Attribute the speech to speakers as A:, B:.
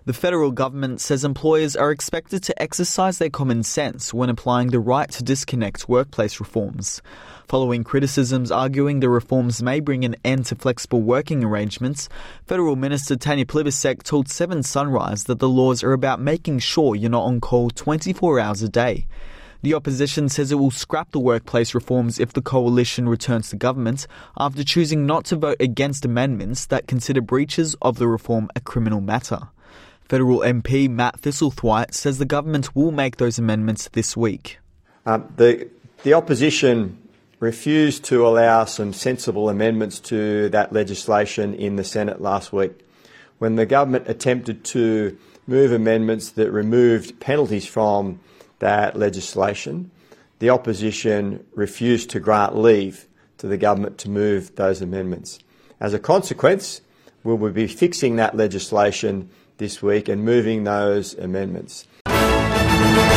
A: The federal government says employers are expected to exercise their common sense when applying the right to disconnect workplace reforms. Following criticisms arguing the reforms may bring an end to flexible working arrangements, Federal Minister Tanya Plibersek told 7 Sunrise that the laws are about making sure you're not on call 24 hours a day. The opposition says it will scrap the workplace reforms if the coalition returns to government after choosing not to vote against amendments that consider breaches of the reform a criminal matter. Federal MP Matt Thistlethwaite says the government will make those amendments this week.
B: The opposition refused to allow some sensible amendments to that legislation in the Senate last week. When the government attempted to move amendments that removed penalties from that legislation, the opposition refused to grant leave to the government to move those amendments. As a consequence, we will be fixing that legislation this week and moving those amendments.